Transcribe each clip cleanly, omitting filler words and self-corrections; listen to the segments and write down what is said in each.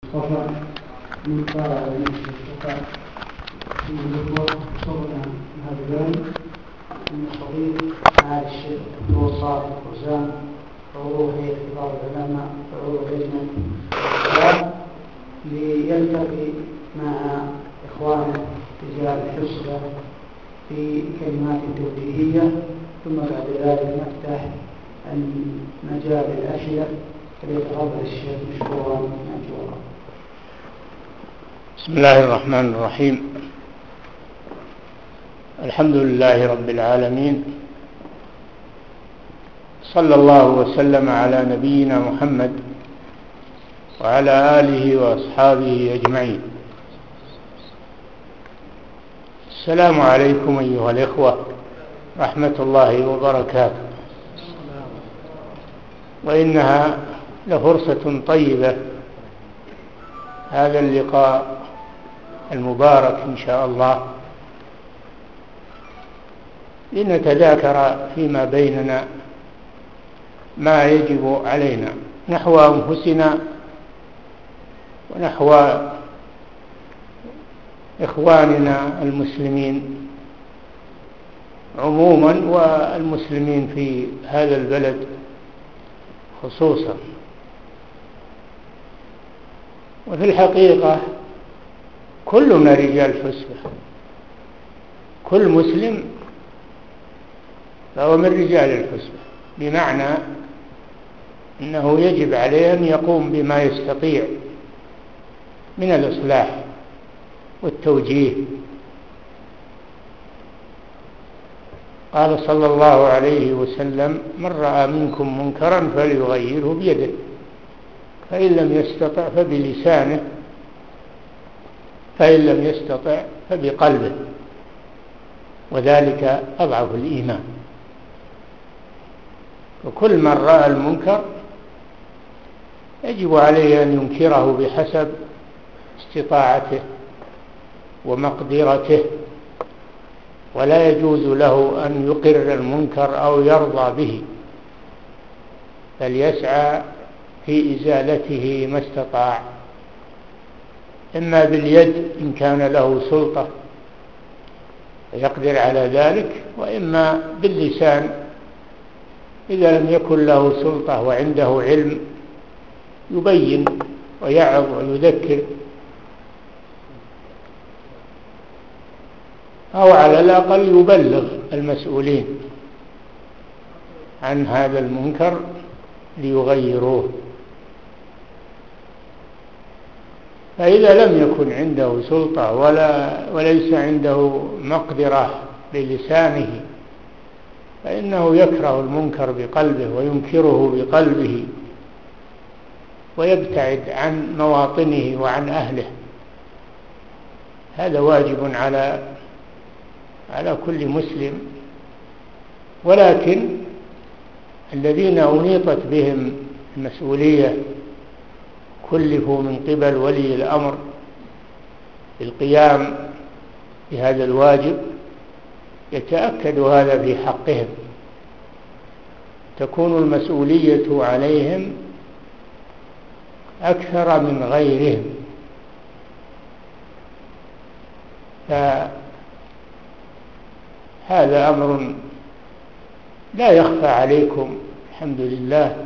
صفا من قال على نفسه الصفا صورنا هذا من الصديق معالي الشيخ الدكتور صالح الفوزان عضو هيئة كبار العلماء وعضو لجنة الإسلام ليلتقي مع إخوانه رجال الحسبة في كلمات توجيهية، ثم بعد ذلك نفتح المجال الأسئلة فليتفضل الشيخ مشكورا مأجورا. بسم الله الرحمن الرحيم. الحمد لله رب العالمين، صلى الله وسلم على نبينا محمد وعلى آله وأصحابه أجمعين. السلام عليكم أيها الإخوة، رحمة الله وبركاته. وإنها لفرصة طيبة هذا اللقاء المبارك إن شاء الله لنتذاكر فيما بيننا ما يجب علينا نحو أنفسنا ونحو إخواننا المسلمين عموما والمسلمين في هذا البلد خصوصا. وفي الحقيقة كلنا رجال حسبة، كل مسلم فهو من رجال الحسبة، بمعنى أنه يجب عليه أن يقوم بما يستطيع من الإصلاح والتوجيه. قال صلى الله عليه وسلم: من رأى منكم منكرا فليغيره بيده، فإن لم يستطع فبلسانه، فإن لم يستطع فبقلبه، وذلك أضعف الإيمان. وكل من رأى المنكر يجب عليه أن ينكره بحسب استطاعته ومقدرته، ولا يجوز له أن يقر المنكر أو يرضى به، بل يسعى في إزالته ما استطاع، إما باليد إن كان له سلطة يقدر على ذلك، وإما باللسان إذا لم يكن له سلطة وعنده علم يبين ويعظ ويذكر، أو على الأقل يبلغ المسؤولين عن هذا المنكر ليغيروه. فإذا لم يكن عنده سلطة وليس عنده مقدرة بلسانه فإنه يكره المنكر بقلبه وينكره بقلبه ويبتعد عن مواطنه وعن أهله. هذا واجب على كل مسلم. ولكن الذين أنيطت بهم المسؤولية كلفوا من قبل ولي الأمر بالقيام بهذا الواجب يتأكد هذا في حقهم، تكون المسؤولية عليهم أكثر من غيرهم. فهذا أمر لا يخفى عليكم الحمد لله.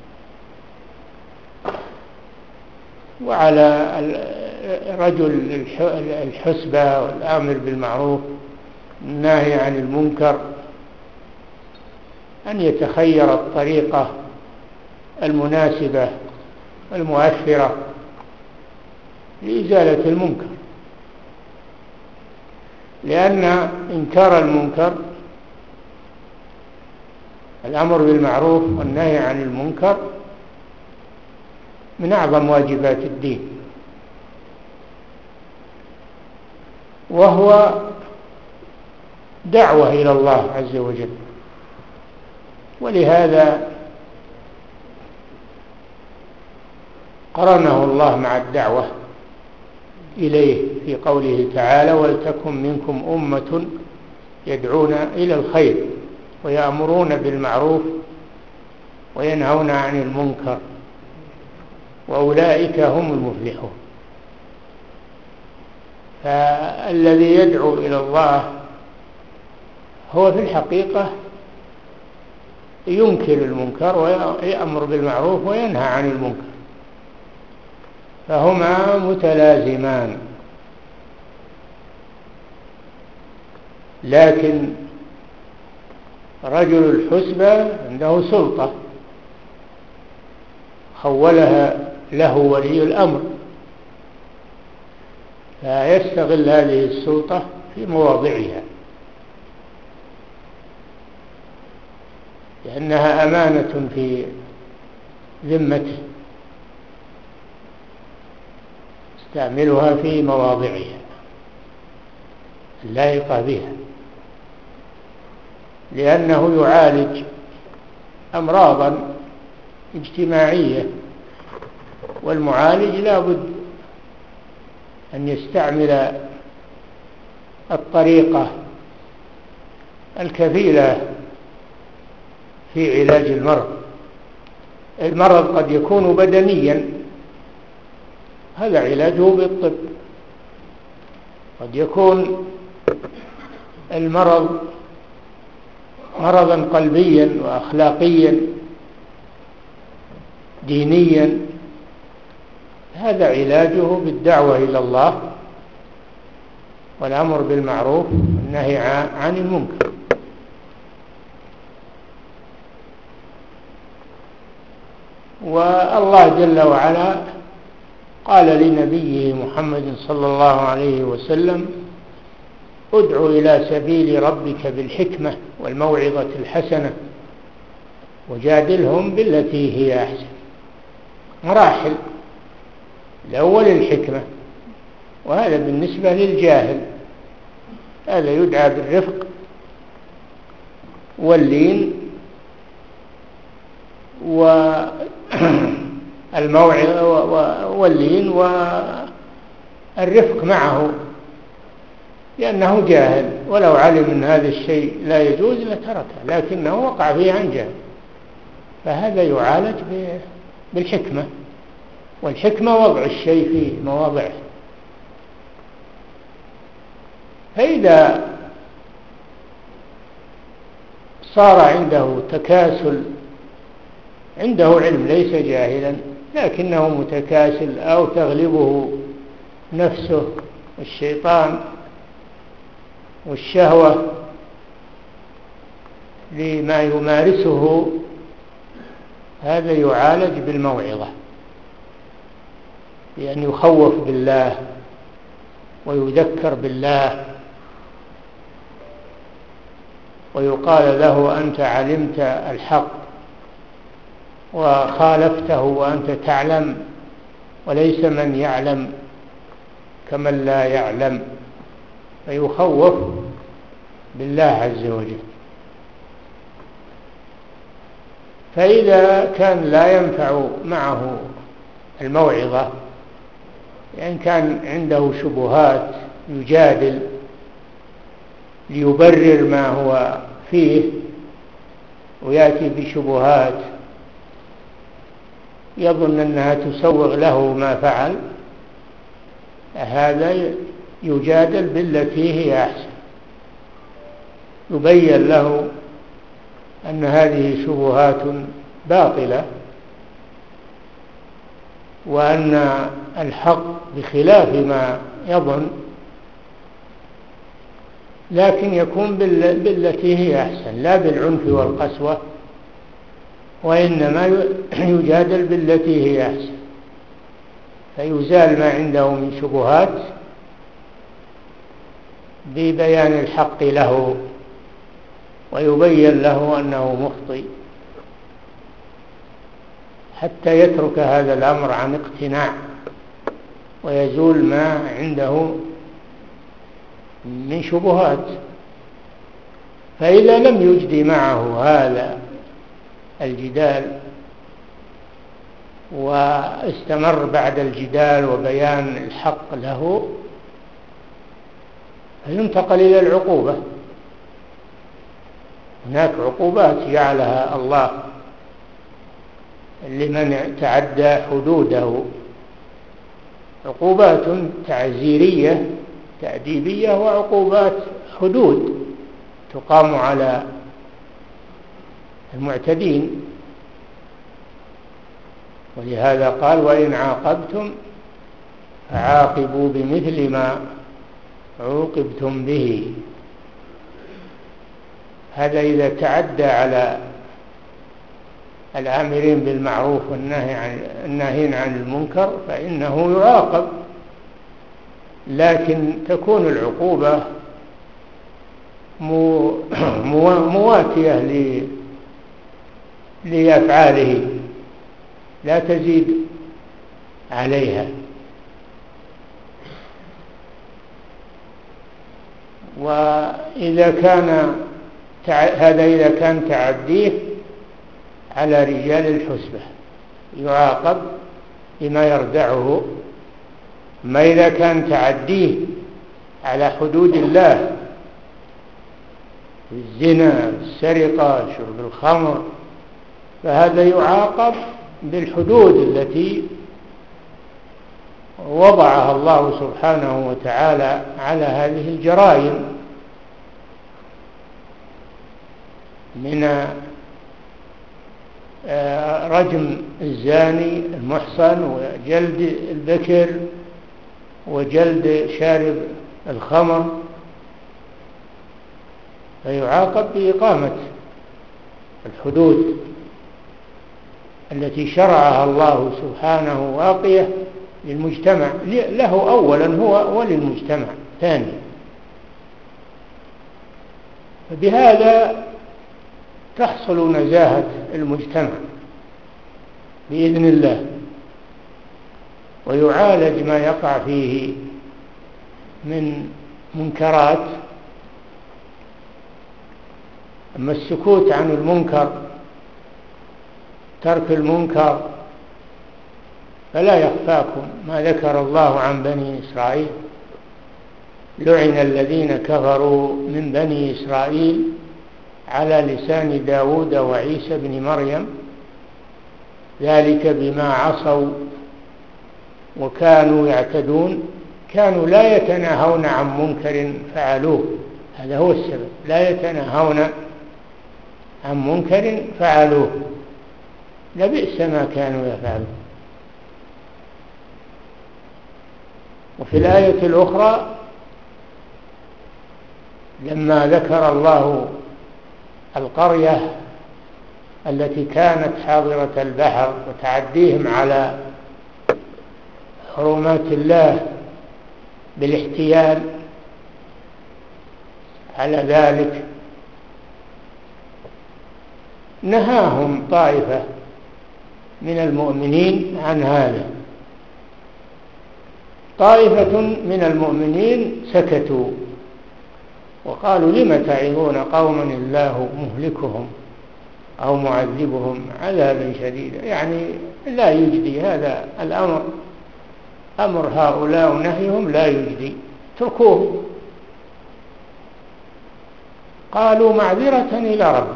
وعلى رجل الحسبة والآمر بالمعروف الناهي عن المنكر أن يتخير الطريقة المناسبة المؤثرة لإزالة المنكر، لأن إنكار المنكر، الأمر بالمعروف والنهي عن المنكر، من أعظم واجبات الدين، وهو دعوة إلى الله عز وجل. ولهذا قرنه الله مع الدعوة إليه في قوله تعالى: ولتكن منكم أمة يدعون إلى الخير ويأمرون بالمعروف وينهون عن المنكر. وأولئك هم المفلحون. فالذي يدعو إلى الله هو في الحقيقة ينكر المنكر ويأمر بالمعروف وينهى عن المنكر، فهما متلازمان. لكن رجل الحسبى عنده سلطة خولها له ولي الأمر، فيستغل هذه السلطة في مواضعها، لأنها أمانة في ذمته، استعملها في مواضعها اللائقة بها، لأنه يعالج أمراضا اجتماعية، والمعالج لا بد أن يستعمل الطريقة الكفيلة في علاج المرض. المرض قد يكون بدنيا، هذا علاجه بالطب. قد يكون المرض مرضا قلبيا وأخلاقيا دينيا، هذا علاجه بالدعوة إلى الله والأمر بالمعروف والنهي عن المنكر. والله جل وعلا قال لنبيه محمد صلى الله عليه وسلم: ادع إلى سبيل ربك بالحكمة والموعظة الحسنة وجادلهم بالتي هي أحسن. مراحل: الأول الحكمة، وهذا بالنسبة للجاهل، هذا يدعى بالرفق واللين واللين والرفق معه، لأنه جاهل، ولو علم أن هذا الشيء لا يجوز لتركه، لكنه وقع فيه عن جهل، فهذا يعالج بالحكمة. والحكمة وضع الشيء في مواضعه. فإذا صار عنده تكاسل، عنده علم ليس جاهلا لكنه متكاسل أو تغلبه نفسه والشيطان والشهوة لما يمارسه، هذا يعالج بالموعظة، بأن يخوف بالله ويذكر بالله، ويقال له: أنت علمت الحق وخالفته وأنت تعلم، وليس من يعلم كمن لا يعلم، فيخوف بالله عز وجل. فإذا كان لا ينفع معه الموعظة، يعني كان عنده شبهات يجادل ليبرر ما هو فيه ويأتي بشبهات يظن أنها تسوغ له ما فعل، هذا يجادل بالتي هي أحسن، يبين له أن هذه شبهات باطلة، وأن الحق بخلاف ما يظن، لكن يكون بالتي هي أحسن، لا بالعنف والقسوة، وإنما يجادل بالتي هي أحسن، فيزال ما عنده من شبهات ببيان الحق له، ويبين له أنه مخطئ، حتى يترك هذا الأمر عن اقتناع ويزول ما عنده من شبهات. فإذا لم يجدي معه هذا الجدال واستمر بعد الجدال وبيان الحق له، فينتقل إلى العقوبة. هناك عقوبات جعلها الله لمن تعدى حدوده، عقوبات تعزيرية تأديبية وعقوبات حدود تقام على المعتدين. ولهذا قال وإن عاقبتم فعاقبوا بمثل ما عوقبتم به. هذا إذا تعدى على الآمرين بالمعروف والناهين عن المنكر فإنه يعاقب، لكن تكون العقوبة مواتية لأفعاله لا تزيد عليها. وإذا كان هذا إذا كان تعديه على رجال الحسبة يعاقب بما يردعه. ما إذا كان تعديه على حدود الله، الزنا، السرقة، شرب الخمر، فهذا يعاقب بالحدود التي وضعها الله سبحانه وتعالى على هذه الجرائم من رجم الزاني المحصن وجلد البكر وجلد شارب الخمر، فيعاقب بإقامة الحدود التي شرعها الله سبحانه واقية للمجتمع، له أولا هو وللمجتمع ثانيا. فبهذا تحصل نزاهة المجتمع بإذن الله، ويعالج ما يقع فيه من منكرات. أما السكوت عن المنكر، ترك المنكر، فلا يخفاكم ما ذكر الله عن بني إسرائيل: لعن الذين كفروا من بني إسرائيل على لسان داود وعيسى بن مريم ذلك بما عصوا وكانوا يعتدون كانوا لا يتناهون عن منكر فعلوه. هذا هو السبب، لا يتناهون عن منكر فعلوه، لبئس ما كانوا يفعلون. وفي الآية الأخرى لما ذكر الله القرية التي كانت حاضرة البحر وتعديهم على حرمات الله بالاحتيال على ذلك، نهاهم طائفة من المؤمنين عن هذا. طائفة من المؤمنين سكتوا وقالوا: لم تعظون قوما الله مهلكهم أو معذبهم عذابا شديدا. يعني لا يجدي هذا الأمر، أمر هؤلاء ونهيهم لا يجدي، اتركوه. قالوا: معذرة إلى رب،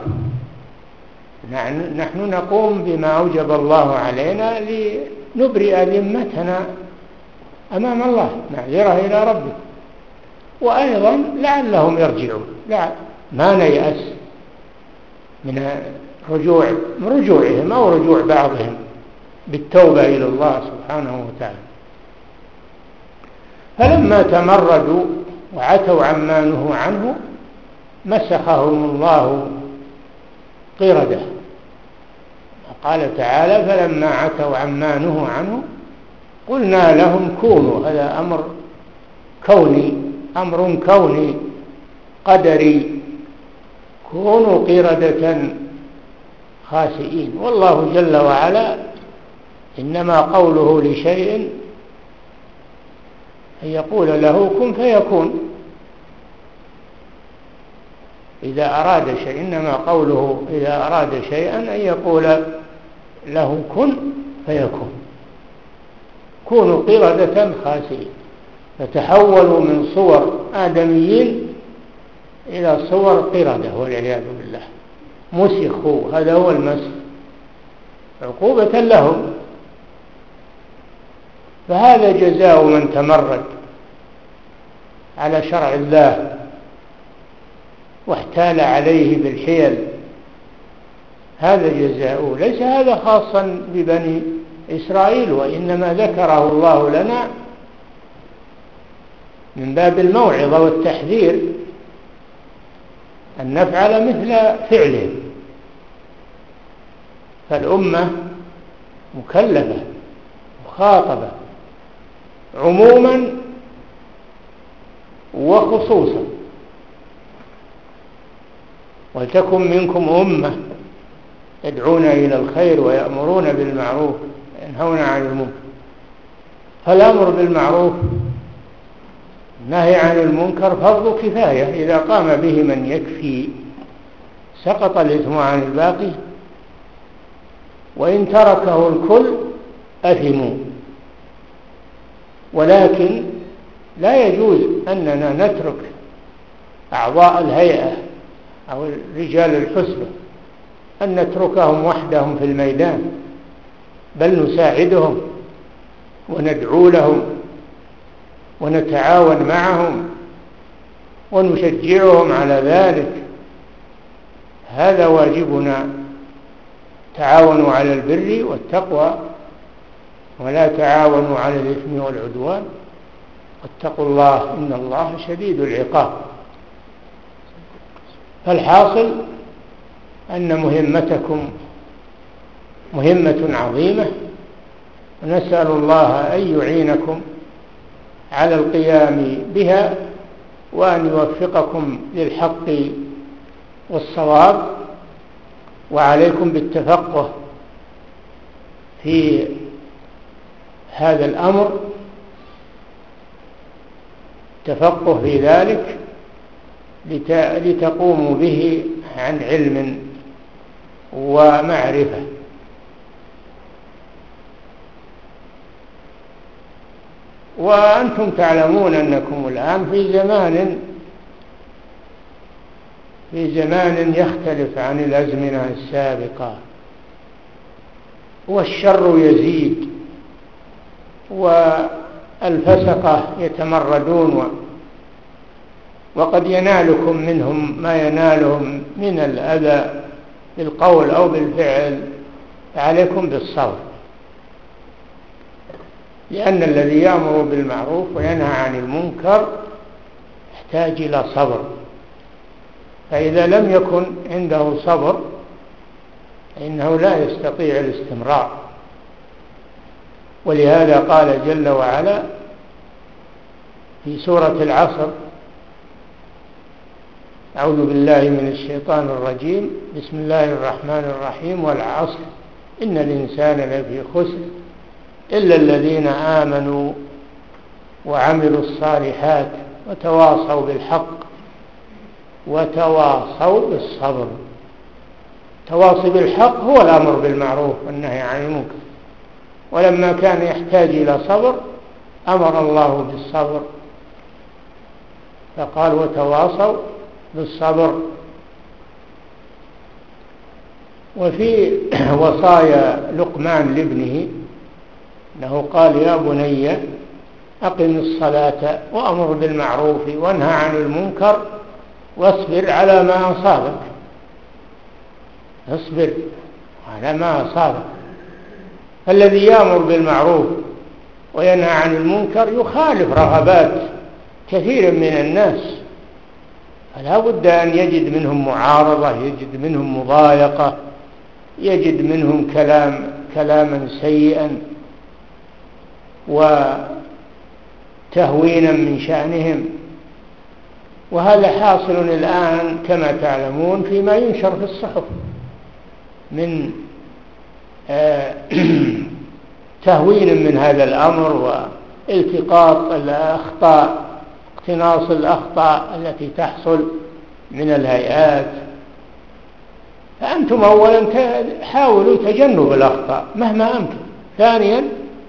نحن نقوم بما أوجب الله علينا لنبرئ ذمتنا أمام الله، معذرة إلى ربك، وأيضا لعلهم يرجعون. ما نيأس من رجوعهم أو رجوع بعضهم بالتوبة إلى الله سبحانه وتعالى. فلما تمردوا وعتوا عما نهوا عنه مسخهم الله قردة. قال تعالى: فلما عتوا عما نهوا عنه قلنا لهم كونوا. هذا أمر كوني، أمر كوني قدري، كونوا قردة خاسئين. والله جل وعلا إنما قوله لشيء أن يقول له كن فيكون. إذا أراد شيء، إنما قوله إذا أراد شيئا أن يقول له كن فيكون. كونوا قردة خاسئين، فتحولوا من صور آدميين إلى صور قردة والعياذ بالله، مسخوا. هذا هو المسخ. عقوبة لهم. فهذا جزاء من تمرد على شرع الله واحتال عليه بالحيل، هذا جزاؤه. ليس هذا خاصا ببني إسرائيل، وإنما ذكره الله لنا من باب الموعظة والتحذير أن نفعل مثل فعلهم. فالأمة مكلفة مخاطبة عموما وخصوصا. ولتكن منكم أمة يدعون إلى الخير ويأمرون بالمعروف وينهون عن المنكر. فالأمر بالمعروف النهي عن المنكر فرض كفاية، إذا قام به من يكفي سقط الإثم عن الباقي، وإن تركه الكل أثموا. ولكن لا يجوز أننا نترك أعضاء الهيئة أو رجال الحسبة أن نتركهم وحدهم في الميدان، بل نساعدهم وندعو لهم ونتعاون معهم ونشجعهم على ذلك. هذا واجبنا. تعاونوا على البر والتقوى ولا تعاونوا على الإثم والعدوان واتقوا الله إن الله شديد العقاب. فالحاصل أن مهمتكم مهمة عظيمة، ونسأل الله أن يعينكم على القيام بها وأن يوفقكم للحق والصواب. وعليكم بالتفقه في هذا الأمر، تفقه في ذلك لتقوموا به عن علم ومعرفة. وأنتم تعلمون أنكم الآن في زمان يختلف عن الأزمنة السابقة، والشر يزيد والفسقة يتمردون، وقد ينالكم منهم ما ينالهم من الأذى بالقول أو بالفعل، فعليكم بالصبر، لأن الذي يأمر بالمعروف وينهى عن المنكر يحتاج إلى صبر. فإذا لم يكن عنده صبر فإنه لا يستطيع الاستمرار. ولهذا قال جل وعلا في سورة العصر: أعوذ بالله من الشيطان الرجيم، بسم الله الرحمن الرحيم: والعصر إن الإنسان لفي خسر إلا الذين آمنوا وعملوا الصالحات وتواصوا بالحق وتواصوا بالصبر. تواصي بالحق هو الأمر بالمعروف والنهي عن المنكر، ولما كان يحتاج إلى صبر أمر الله بالصبر فقال: وتواصوا بالصبر. وفي وصايا لقمان لابنه أنه قال: يا بني أقم الصلاة وأمر بالمعروف وانهى عن المنكر واصبر على ما أصابك. اصبر على ما أصابك. فالذي يأمر بالمعروف وينهى عن المنكر يخالف رغبات كثير من الناس، فلا بد أن يجد منهم معارضة، يجد منهم مضايقة، يجد منهم كلاما سيئا وتهوينا من شأنهم. وهذا حاصل الآن كما تعلمون فيما ينشر في الصحف من تهوين من هذا الأمر والتقاط الأخطاء، اقتناص الأخطاء التي تحصل من الهيئات. فأنتم أولا حاولوا تجنب الأخطاء مهما أمكن. ثانيا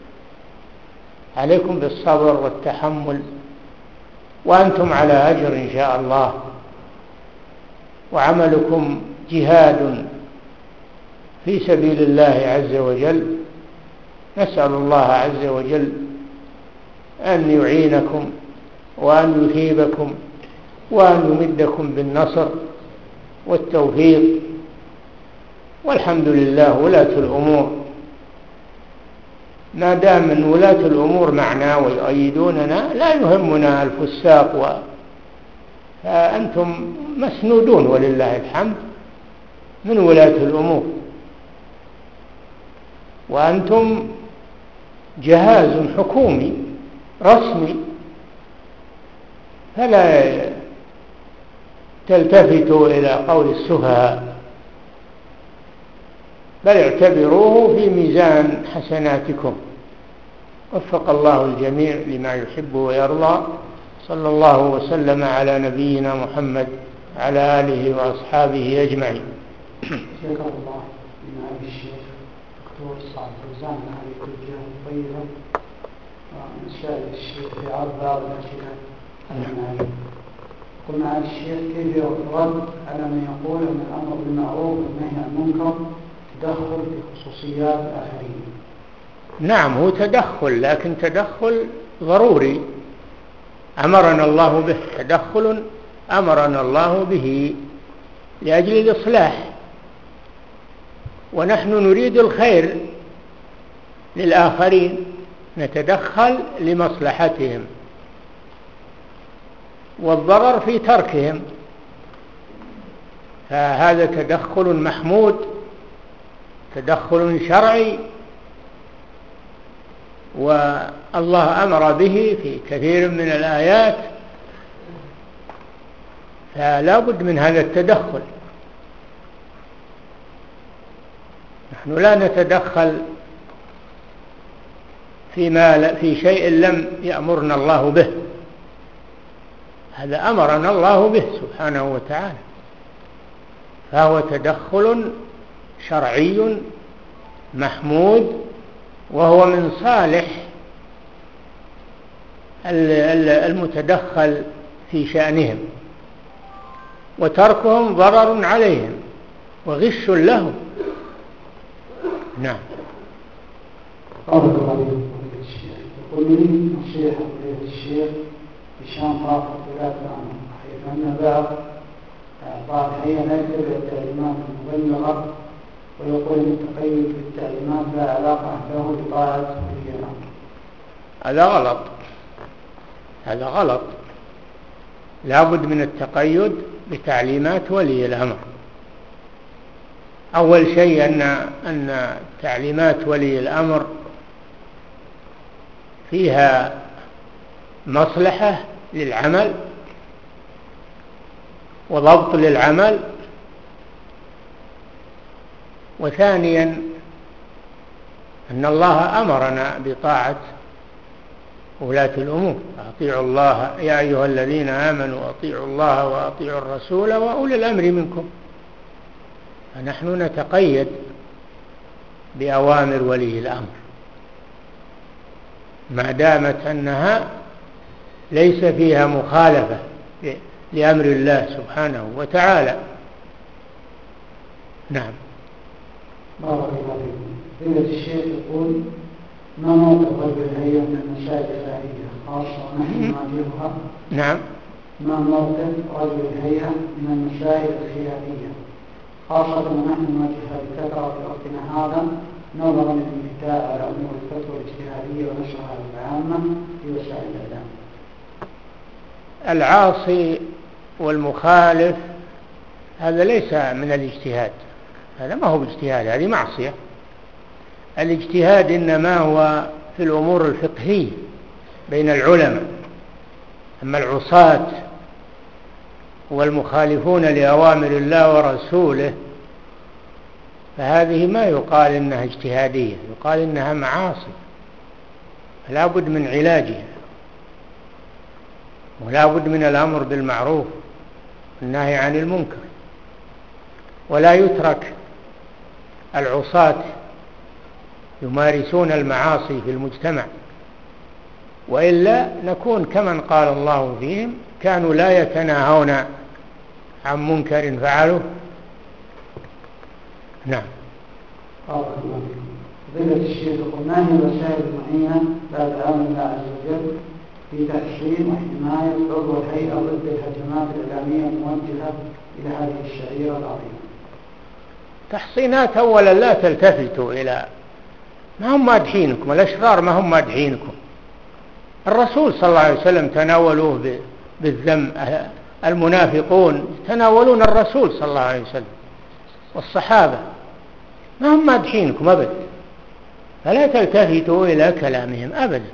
عليكم بالصبر والتحمل، وأنتم على أجر إن شاء الله، وعملكم جهاد في سبيل الله عز وجل، نسأل الله عز وجل أن يعينكم وأن يثيبكم وأن يمدكم بالنصر والتوفيق. والحمد لله ولاة الأمور، ما دام من ولاة الأمور معنا ويؤيدوننا لا يهمنا الفساق، فأنتم مسنودون ولله الحمد من ولاة الأمور، وأنتم جهاز حكومي رسمي، فلا تلتفتوا إلى قول السفهاء، بل اعتبروه في ميزان حسناتكم. وفق الله الجميع لما يحب ويرضى. صلى الله وسلم على نبينا محمد على آله وأصحابه أجمعين. شكر الله من أبي الشيخ دكتور صالح فوزان هذه التوجيه الطيبة، ونسأل الشيخ في عرض بعض الأسئلة المعلومة. قلنا على الشيخ كيف يرد على من يقول أن الأمر بالمعروف والنهي عن المنكر تدخل في خصوصيات الآخرين؟ نعم، هو تدخل، لكن تدخل ضروري أمرنا الله به، تدخل أمرنا الله به لأجل الإصلاح، ونحن نريد الخير للآخرين، نتدخل لمصلحتهم، والضرر في تركهم، فهذا تدخل محمود، تدخل شرعي، والله أمر به في كثير من الآيات، فلا بد من هذا التدخل. نحن لا نتدخل في شيء لم يأمرنا الله به، هذا أمرنا الله به سبحانه وتعالى، فهو تدخل شرعي محمود، وهو من صالح المتدخل في شأنهم، وتركهم ضرر عليهم وغش لهم. نعم. يقول لي نصيحة للشيخ بشان طاقة ولاة الأمر، حيث أن بعض أعضاء الهيئة لا يتبع التعليمات المبلغة، ويقول أن التقيد بالتعليمات لا علاقة له بطاعة ولي الأمر. هذا غلط، هذا غلط، لا بد من التقيد بتعليمات ولي الأمر. أول شيء أن تعليمات ولي الأمر فيها مصلحة للعمل وضبط للعمل، وثانيا أن الله أمرنا بطاعة ولاة الأمور، أطيعوا الله يا أيها الذين آمنوا أطيعوا الله وأطيعوا الرسول وأولي الأمر منكم، فنحن نتقيد بأوامر ولي الأمر ما دامت أنها ليس فيها مخالفة لأمر الله سبحانه وتعالى. نعم. بارك الله فيكم. فضيلة الشيخ يقول: ما موقف رجل الهيئة من المسائل الخارجية خاصة ونحن نواجهها؟ نعم. ما موقف رجل الهيئة من المسائل الخلافية خاصة ونحن نواجهها بكثرة في وقتنا هذا، نظرا للانفتاح على أمور الفتوى الاجتهادية ونشرها للعامة في وسائل الإعلام؟ العاصي والمخالف هذا ليس من الاجتهاد، هذا ما هو باجتهاد، هذه معصية. الاجتهاد إنما هو في الأمور الفقهية بين العلماء، أما العصاة والمخالفون لأوامر الله ورسوله فهذه ما يقال إنها اجتهادية، يقال إنها معاصي، فلا بد من علاجها، ولا بد من الأمر بالمعروف والنهي عن المنكر، ولا يترك العصاة يمارسون المعاصي في المجتمع، وإلا نكون كمن قال الله فيهم: كانوا لا يتناهون عن منكر فعلوه. نعم. بارك الله فيكم. فضيلة الشيخ، يقول ما هي الوسائل المعينة بعد عون الله عز وجل في تحسين وحماية عضو الهيئة ضد الهجمات الإعلامية الموجهة إلى هذه الشعيرة العظيمة؟ تحصينات أولا لا تلتفتوا إلى ما هم مادحينكم، الأشرار ما هم مادحينكم. الرسول صلى الله عليه وسلم تناولوه بالذم، المنافقون تناولون الرسول صلى الله عليه وسلم والصحابة، ما هم مادحينكم أبدا، فلا تلتفتوا إلى كلامهم أبدا.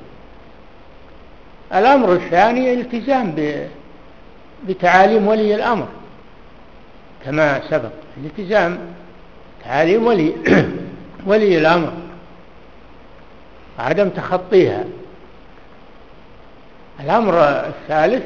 الأمر الثاني الالتزام بتعاليم ولي الأمر كما سبق، الالتزام تعاليم ولي الأمر، عدم تخطيها. الأمر الثالث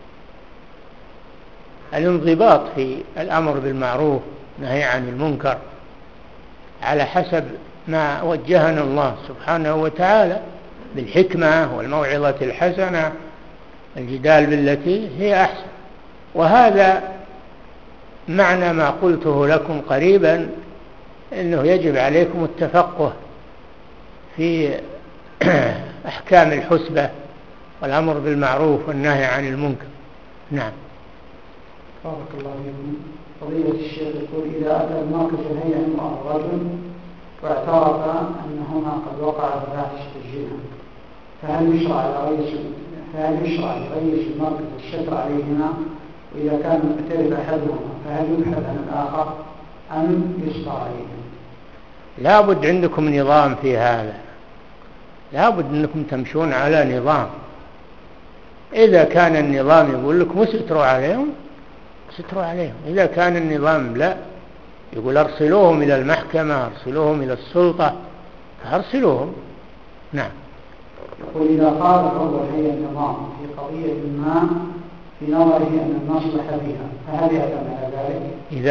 الانضباط في الأمر بالمعروف والنهي عن المنكر على حسب ما وجهنا الله سبحانه وتعالى بالحكمة والموعظة الحسنة، الجدال بالتي هي أحسن. وهذا معنى ما قلته لكم قريبا، إنه يجب عليكم التفقه في أحكام الحسبة والأمر بالمعروف والنهي عن المنكر. نعم. بارك الله فيكم. فضيلة الشيخ يقول إذا أتى الموقف الهيئة امرأة رجل واعترف أنهما قد وقعا فاحشة الزنا، فهل يشرع لرئيس المركز الستر عليهما؟ وإذا كان معترف أحدهما فهل يبحث عن الآخر أم يصبر عليهما؟ لا بد عندكم نظام في هذا، لا بد أنكم تمشون على نظام. إذا كان النظام يقول لكم استروا عليهم ستروا عليهم، إذا كان النظام لا يقول أرسلوهم إلى المحكمة، أرسلوهم إلى السلطة، فأرسلوهم. نعم. يقول إذا قال عضو الهيئة النظام في قضية ما في نظره أن المصلحة فيها فهل يعتمد على ذلك؟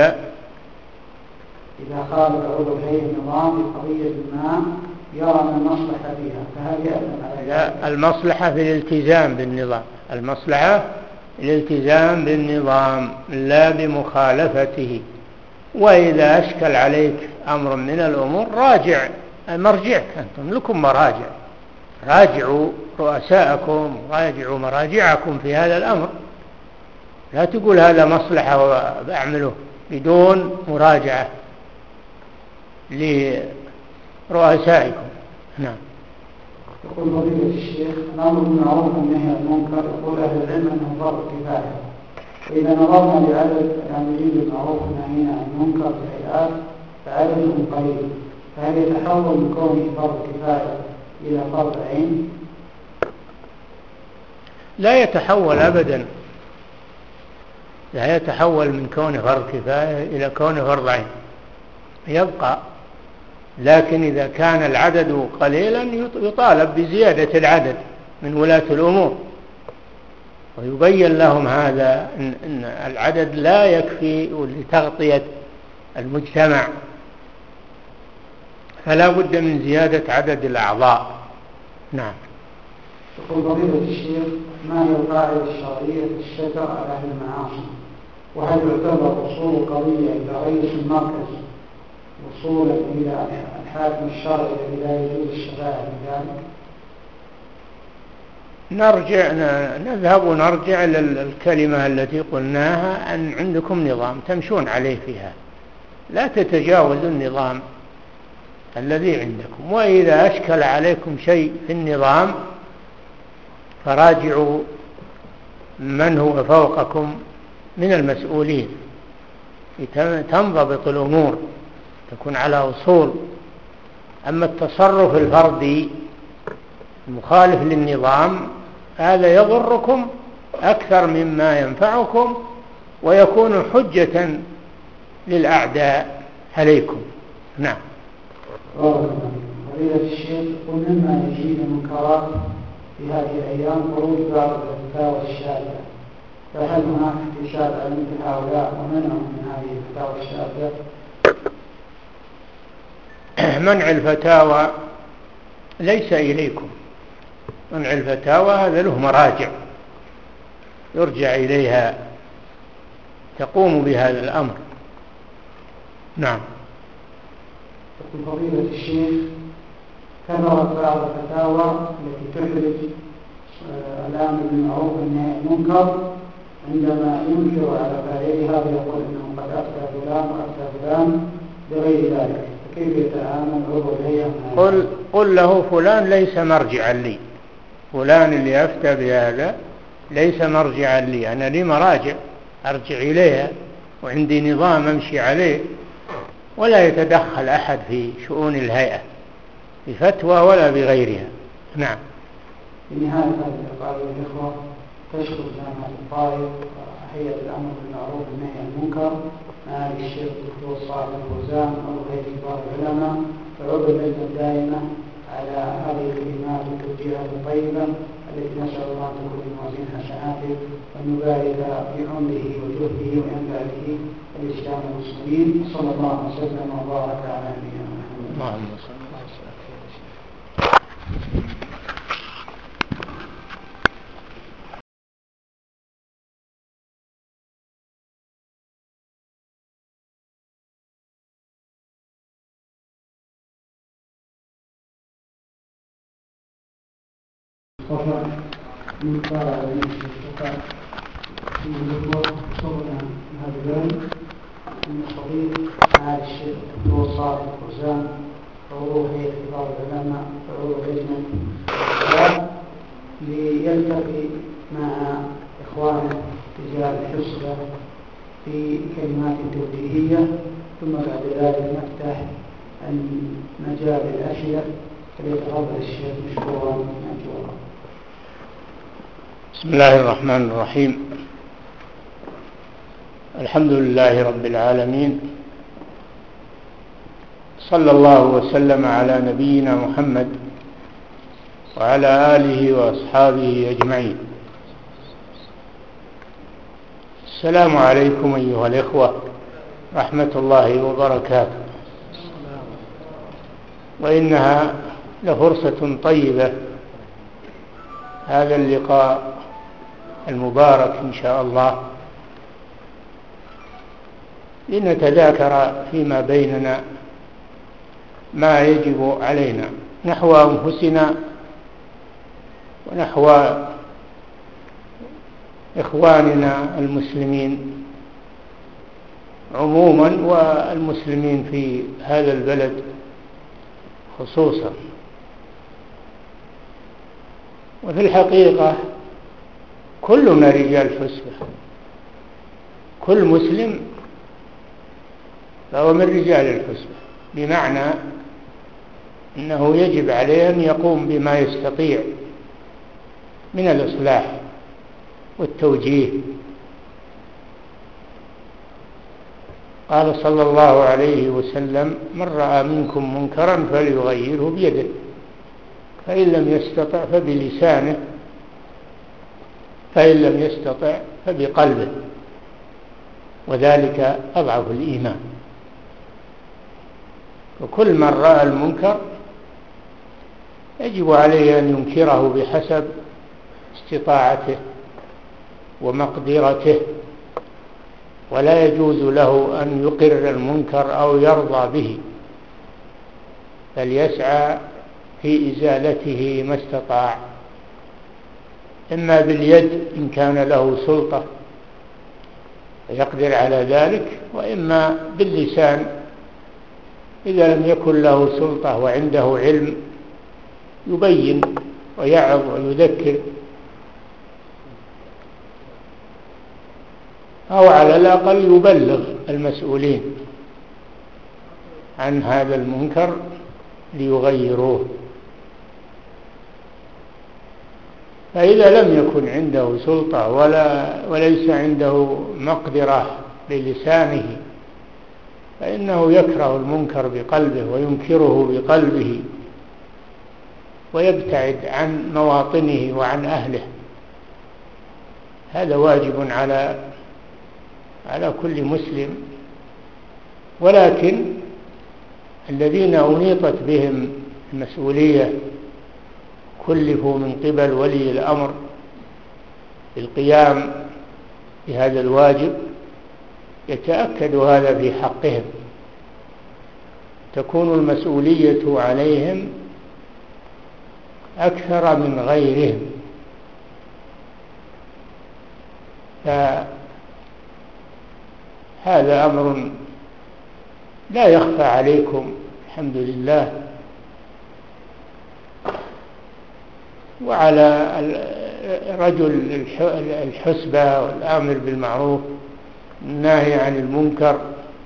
إذا قال عضو الهيئة النظام في قضية ما يرى أن المصلحة فيها فهل يعتمد على ذلك؟ لا، المصلحة في الالتزام بالنظام، المصلحة الالتزام بالنظام لا بمخالفته. وإذا أشكل عليك أمر من الأمور راجع مرجعك، أنتم لكم مراجع، راجعوا رؤساءكم، راجعوا مراجعكم في هذا الأمر. لا تقول هذا مصلحة وأعمله بدون مراجعة لرؤسائكم. نعم. يقول فضيلة الشيخ الأمر بالمعروف والنهي عن المنكر، يقول أهل العلم أنه فرض كفاية، وإذا نظرنا لعدد العاملين بالمعروف والنهي عن المنكر في الهيئات فعددهم قليل، فهل يتحول من كونه فرض كفاية إلى فرض عين؟ لا يتحول أبدا، لا يتحول من كونه فرض كفاية إلى كونه فرض عين، يبقى. لكن إذا كان العدد قليلا يطالب بزيادة العدد من ولاة الأمور، ويبين لهم هذا إن العدد لا يكفي لتغطية المجتمع، فلا بد من زيادة عدد الأعضاء. نعم. يقول فضيلة الشيخ ما هي القاعدة الشرعية في الستر على أهل المعاصي؟ وهل يعتبر وصول القضية إلى رئيس المركز وصولا إلى الحاكم الشرعي الذي لا يجوز الشفاعة بذلك؟ نذهب ونرجع للكلمة التي قلناها، أن عندكم نظام تمشون عليه فيها، لا تتجاوزوا النظام الذي عندكم. وإذا أشكل عليكم شيء في النظام فراجعوا من هو فوقكم من المسؤولين، تنضبط الأمور، تكون على أصول. أما التصرف الفردي المخالف للنظام هذا يضركم أكثر مما ينفعكم، ويكون حجة للأعداء عليكم. نعم. فضيلة الشيخ يقول مما يجيب المنكرات في هذه الأيام خروج بعض الفتاوى الشاذة، فهل هناك احتساب على مثل هؤلاء ومنعهم من هذه الفتاوى الشاذة؟ منع الفتاوى ليس إليكم، منع الفتاوى هذا له مراجع يرجع إليها تقوم بهذا الأمر. نعم. يقول فضيلة الشيخ كثرت بعض الفتاوى التي تحرج الأمر بالمعروف والنهي عن المنكر، عندما ينكر على فاعلها ويقول انه قد افتى فلان وافتى فلان بغير ذلك، فكيف يتعامل عضو الهيئه؟ قل له فلان ليس مرجعا لي، فلان اللي افتى بهذا ليس مرجعا لي، انا لي مراجع ارجع اليها وعندي نظام امشي عليه، ولا يتدخل احد في شؤون الهيئه بفتوى ولا بغيرها. نعم. في نهايه هذا اللقاء الاخوه تشكر جامعه الطائف هيئه الامر بالمعروف والنهي عن المنكر معالي الشيخ الدكتور صالح الفوزان عضو هيئه كبار العلماء وعضو اللجنه الدائمه على هذه الكلمات والتوجيهات الطيبه التي نسال الله ان تكون في موازين حسناته وان يبارك في عمره وجهده وينفع به الاسلام والمسلمين. صلى الله وسلم وبارك على نبينا محمد. اللهم صل وسلم. وفق من قال على نفسه الشفاء في النبوة صورنا هذا اليوم من الصديق معالي الشيخ الدكتور صالح الفوزان عضو هيئة كبار العلماء وعضو لجنة الشباب ليلتقي مع إخوانه رجال الحسبة في كلمات توجيهية، ثم بعد ذلك نفتح مجال الأسئلة فليتفضل الشيخ مشكورا مأجورا. بسم الله الرحمن الرحيم. الحمد لله رب العالمين، صلى الله وسلم على نبينا محمد وعلى آله وأصحابه أجمعين. السلام عليكم أيها الإخوة، رحمة الله وبركاته. وإنها لفرصة طيبة هذا اللقاء المبارك إن شاء الله لنتذاكر فيما بيننا ما يجب علينا نحو أنفسنا ونحو إخواننا المسلمين عموما والمسلمين في هذا البلد خصوصا. وفي الحقيقة كلنا رجال حسبة، كل مسلم فهو من رجال الحسبة، بمعنى أنه يجب عليه أن يقوم بما يستطيع من الإصلاح والتوجيه. قال صلى الله عليه وسلم: من رأى منكم منكرا فليغيره بيده، فإن لم يستطع فبلسانه، فإن لم يستطع فبقلبه، وذلك أضعف الإيمان. وكل من رأى المنكر يجب عليه أن ينكره بحسب استطاعته ومقدرته، ولا يجوز له أن يقر المنكر أو يرضى به، بل يسعى في إزالته ما استطاع، إما باليد إن كان له سلطة يقدر على ذلك، وإما باللسان إذا لم يكن له سلطة وعنده علم يبين ويعظ ويذكر، أو على الأقل يبلغ المسؤولين عن هذا المنكر ليغيروه. فإذا لم يكن عنده سلطة وليس عنده مقدرة بلسانه فإنه يكره المنكر بقلبه وينكره بقلبه ويبتعد عن مواطنه وعن أهله. هذا واجب على كل مسلم. ولكن الذين أنيطت بهم المسؤولية كلفوا من قبل ولي الأمر بالقيام بهذا الواجب يتأكد هذا في حقهم، تكون المسؤولية عليهم أكثر من غيرهم. فهذا أمر لا يخفى عليكم الحمد لله. وعلى رجل الحسبة والآمر بالمعروف الناهي عن المنكر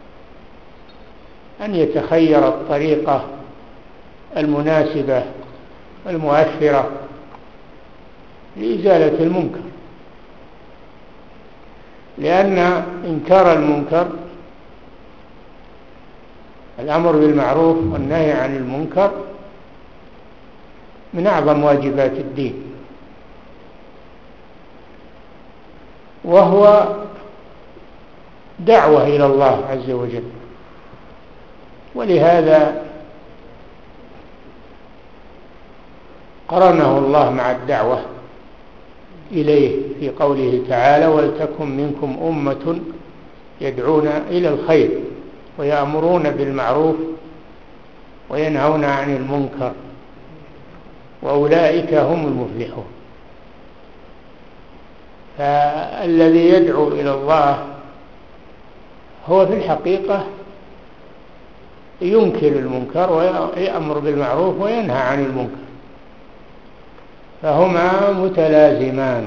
أن يتخير الطريقة المناسبة المؤثرة لإزالة المنكر، لأن إنكار المنكر، الأمر بالمعروف والنهي عن المنكر، من أعظم واجبات الدين، وهو دعوة إلى الله عز وجل. ولهذا قرنه الله مع الدعوة إليه في قوله تعالى: ولتكن منكم أمة يدعون إلى الخير ويأمرون بالمعروف وينهون عن المنكر وأولئك هم المفلحون. فالذي يدعو إلى الله هو في الحقيقة ينكر المنكر ويأمر بالمعروف وينهى عن المنكر، فهما متلازمان.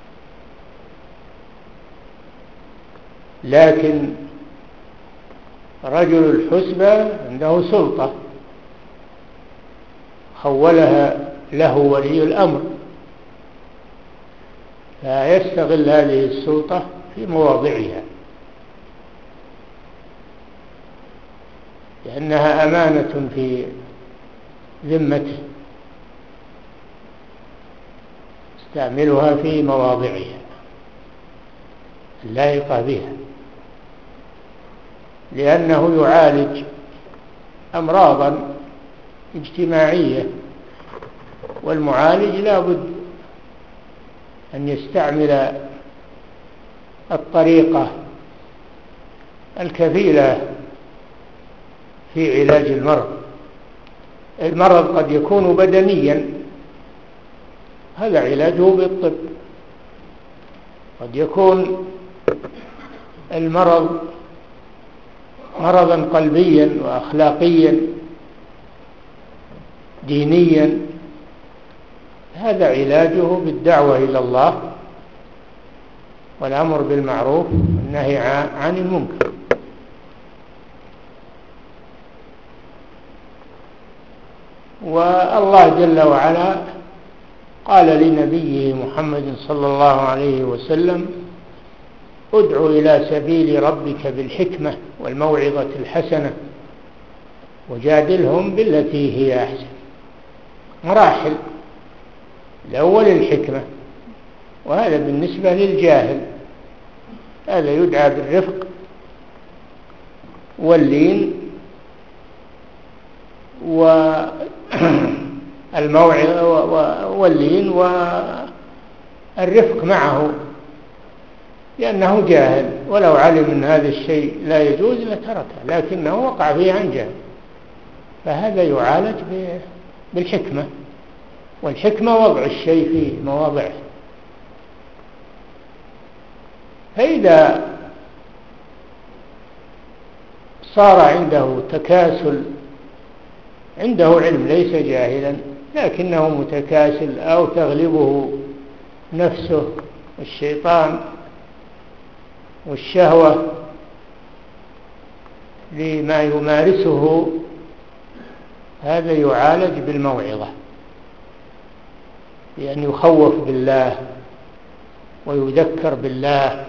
لكن رجل الحسبة عنده سلطة خولها له ولي الأمر، فيستغل هذه السلطة في مواضعها، لأنها أمانة في ذمته، استعملها في مواضعها اللائقة بها، لأنه يعالج أمراضا اجتماعية، والمعالج لا بد أن يستعمل الطريقة الكفيلة في علاج المرض. المرض قد يكون بدنيا، هذا علاجه بالطب. قد يكون المرض مرضا قلبيا وأخلاقيا دينيا، هذا علاجه بالدعوة إلى الله والأمر بالمعروف والنهي عن المنكر. والله جل وعلا قال لنبيه محمد صلى الله عليه وسلم: ادع إلى سبيل ربك بالحكمة والموعظة الحسنة وجادلهم بالتي هي أحسن. مراحل: الأول الحكمة، وهذا بالنسبة للجاهل، هذا يدعى بالرفق واللين واللين والرفق معه، لأنه جاهل، ولو علم أن هذا الشيء لا يجوز لتركه، لكنه وقع فيه عن جهل، فهذا يعالج بالحكمة. والحكمة وضع الشيء في مواضعه. فإذا صار عنده تكاسل، عنده علم، ليس جاهلا لكنه متكاسل، أو تغلبه نفسه والشيطان والشهوة لما يمارسه، هذا يعالج بالموعظة، بأن يخوف بالله ويذكر بالله،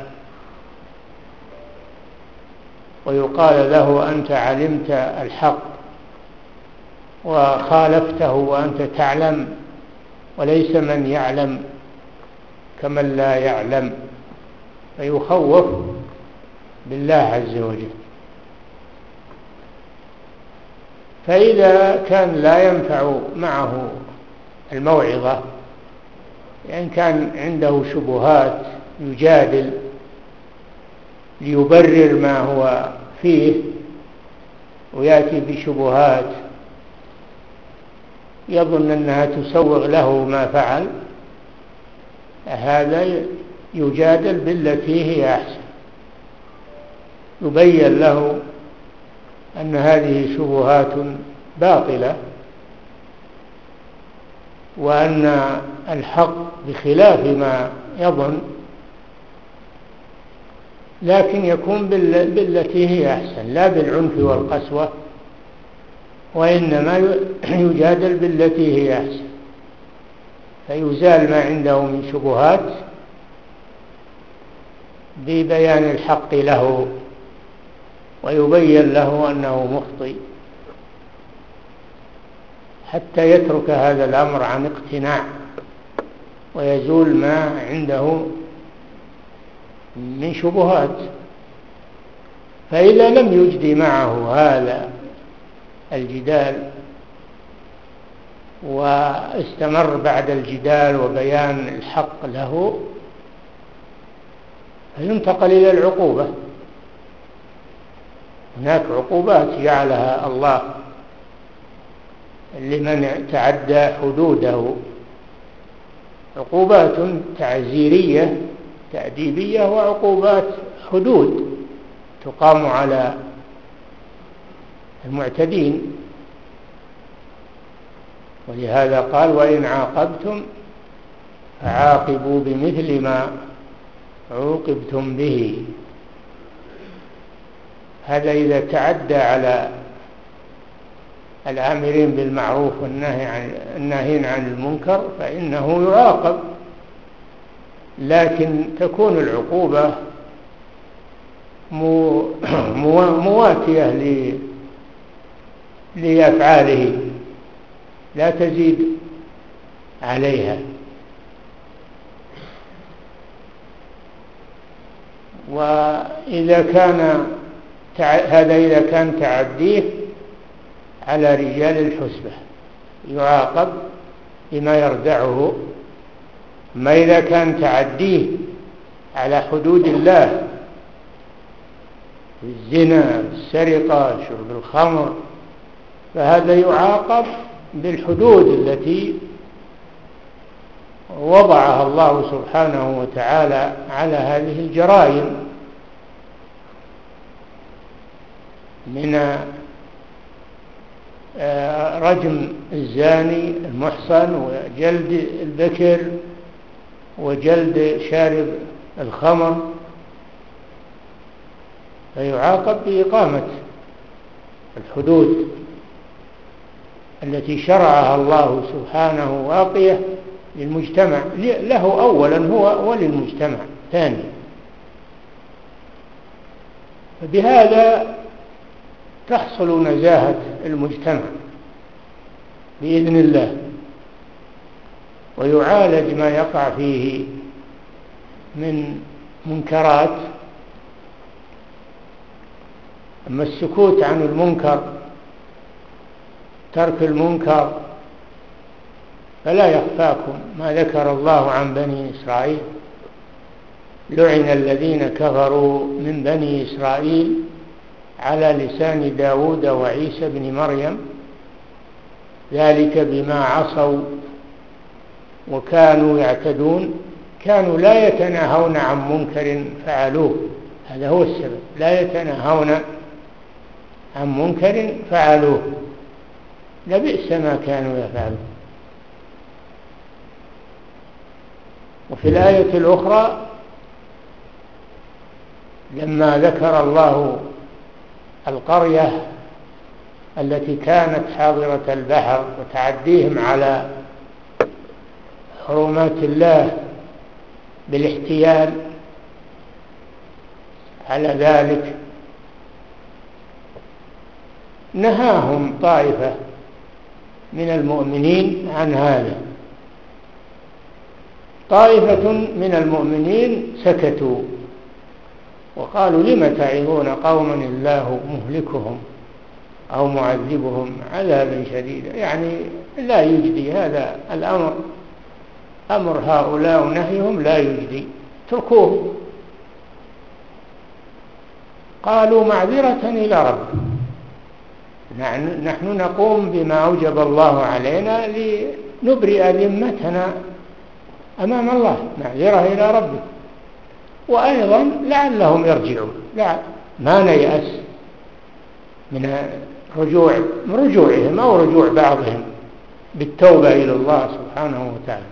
ويقال له: أنت علمت الحق وخالفته وأنت تعلم، وليس من يعلم كمن لا يعلم، فيخوف بالله عز وجل. فإذا كان لا ينفع معه الموعظة، يعني كان عنده شبهات، يجادل ليبرر ما هو فيه، ويأتي بشبهات يظن أنها تسوغ له ما فعل، هذا يجادل بالتي هي أحسن، يبين له أن هذه شبهات باطلة، وأن الحق بخلاف ما يظن، لكن يكون بالتي هي أحسن، لا بالعنف والقسوة، وإنما يجادل بالتي هي أحسن، فيزال ما عنده من شبهات ببيان الحق له، ويبين له أنه مخطئ، حتى يترك هذا الأمر عن اقتناع، ويزول ما عنده من شبهات. فإذا لم يجدي معه هذا الجدال واستمر بعد الجدال وبيان الحق له، فينتقل إلى العقوبة. هناك عقوبات جعلها الله لمن تعدى حدوده، عقوبات تعزيرية تأديبية، وعقوبات حدود تقام على المعتدين. ولهذا قال: وإن عاقبتم فعاقبوا بمثل ما عوقبتم به. هذا إذا تعدى على الآمرين بالمعروف والناهين عن المنكر فإنه يعاقب، لكن تكون العقوبة مواتية لأفعاله، لا تزيد عليها. وإذا كان هذا إذا كان تعديه على رجال الحسبة يعاقب بما يردعه. ما إذا كان تعديه على حدود الله، الزنا، السرقة، شرب الخمر، فهذا يعاقب بالحدود التي وضعها الله سبحانه وتعالى على هذه الجرائم، من رجم الزاني المحصن، وجلد البكر، وجلد شارب الخمر، فيعاقب بإقامة الحدود التي شرعها الله سبحانه واقية للمجتمع، له أولا هو وللمجتمع ثانيا. فبهذا تحصل نزاهة المجتمع بإذن الله، ويعالج ما يقع فيه من منكرات. أما السكوت عن المنكر، ترك المنكر، فلا يخفاكم ما ذكر الله عن بني إسرائيل: لعن الذين كفروا من بني إسرائيل على لسان داود وعيسى بن مريم، ذلك بما عصوا وكانوا يعتدون، كانوا لا يتناهون عن منكر فعلوه. هذا هو السبب، لا يتناهون عن منكر فعلوه، لبئس ما كانوا يفعلون. وفي الآية الأخرى لما ذكر الله القرية التي كانت حاضرة البحر وتعديهم على حرمات الله بالاحتيال على ذلك، نهاهم طائفة من المؤمنين عن هذا. طائفة من المؤمنين سكتوا وقالوا: لم تعظون قوما الله مهلكهم أو معذبهم عذابا شديدا. يعني لا يجدي هذا الأمر، أمر هؤلاء ونهيهم لا يجدي، اتركوه. قالوا: معذرة إلى ربكم، نحن نقوم بما أوجب الله علينا لنبرئ ذمتنا أمام الله، معذرة إلى ربك، وأيضا لعلهم يرجعون. ما نيأس من رجوعهم أو رجوع بعضهم بالتوبة إلى الله سبحانه وتعالى.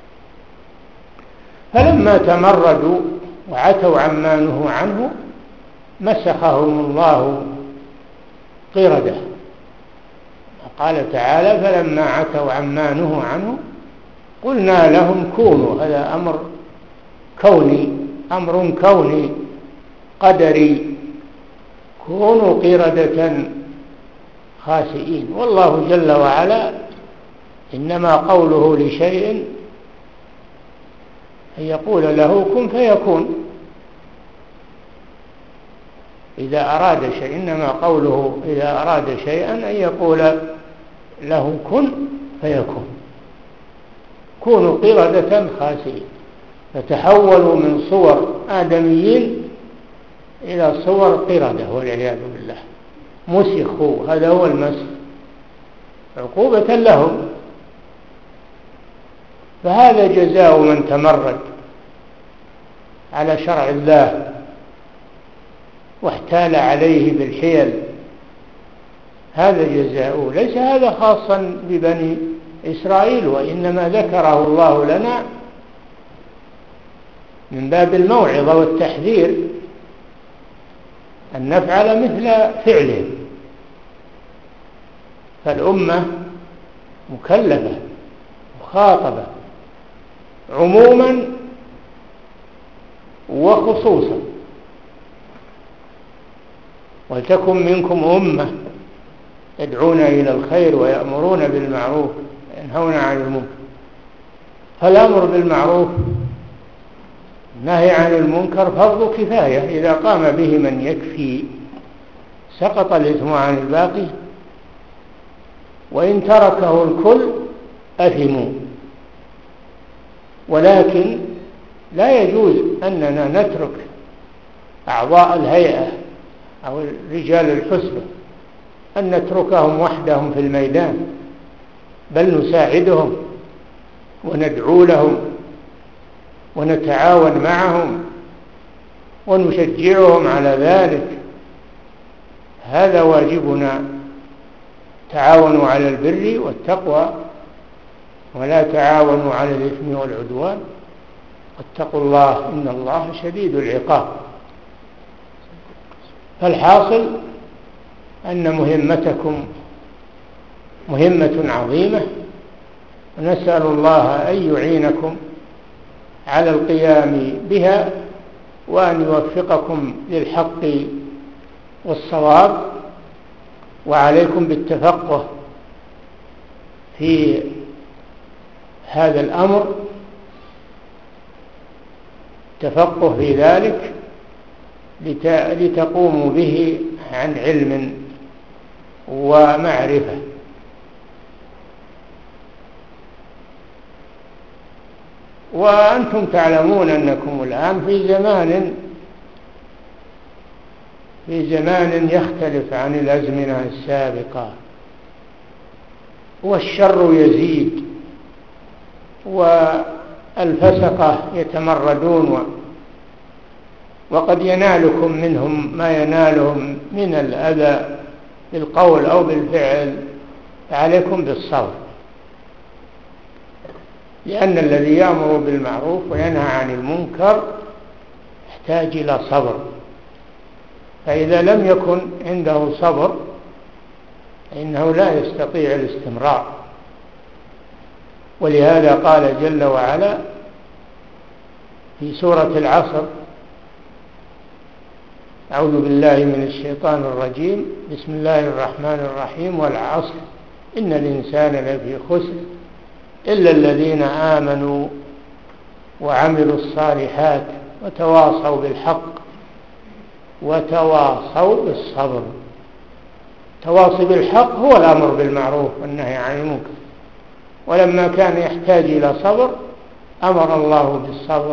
فلما تمردوا وعتوا عما نهوا عنه مسخهم الله قردة. قال تعالى: فلما عتوا عما نهوا عنه قلنا لهم كونوا. هذا أمر كوني، أمر كوني قدري، كونوا قردة خاسئين. والله جل وعلا إنما قوله لشيء أن يقول له كن فيكون. إذا أراد شيء، إنما قوله إذا أراد شيئا أن يقول له كن فيكون. كونوا قردة خاسئين، فتحولوا من صور آدميين إلى صور قردة والعياذ بالله، مسخوا. هذا هو المسخ، عقوبة لهم. فهذا جزاء من تمرد على شرع الله واحتال عليه بالحيل، هذا جزاؤه. ليس هذا خاصا ببني إسرائيل، وإنما ذكره الله لنا من باب الموعظة والتحذير أن نفعل مثل فعلهم. فالأمة مكلفة مخاطبة عموما وخصوصا. ولتكن منكم أمة يدعون إلى الخير ويأمرون بالمعروف وينهون عن المنكر. فالأمر بالمعروف النهي عن المنكر فرض كفاية، إذا قام به من يكفي سقط الإثم عن الباقي، وإن تركه الكل أثموا. ولكن لا يجوز أننا نترك أعضاء الهيئة أو رجال الحسبة أن نتركهم وحدهم في الميدان، بل نساعدهم وندعو لهم ونتعاون معهم ونشجعهم على ذلك. هذا واجبنا. تعاونوا على البر والتقوى ولا تعاونوا على الإثم والعدوان واتقوا الله إن الله شديد العقاب. فالحاصل أن مهمتكم مهمة عظيمة، ونسأل الله أن يعينكم على القيام بها، وأن يوفقكم للحق والصواب. وعليكم بالتفقه في هذا الأمر، تفقه في ذلك لتقوموا به عن علم ومعرفة. وأنتم تعلمون أنكم الآن في زمان يختلف عن الأزمنة السابقة، والشر يزيد والفسقة يتمردون، وقد ينالكم منهم ما ينالهم من الأذى بالقول أو بالفعل، فعليكم بالصبر، لأن الذي يأمر بالمعروف وينهى عن المنكر يحتاج إلى صبر. فإذا لم يكن عنده صبر فإنه لا يستطيع الاستمرار. ولهذا قال جل وعلا في سورة العصر: أعوذ بالله من الشيطان الرجيم، بسم الله الرحمن الرحيم، والعصر إن الإنسان لفي خسر إلا الذين آمنوا وعملوا الصالحات وتواصوا بالحق وتواصوا بالصبر. تواصي بالحق هو الأمر بالمعروف والنهي عن المنكر، ولما كان يحتاج إلى صبر أمر الله بالصبر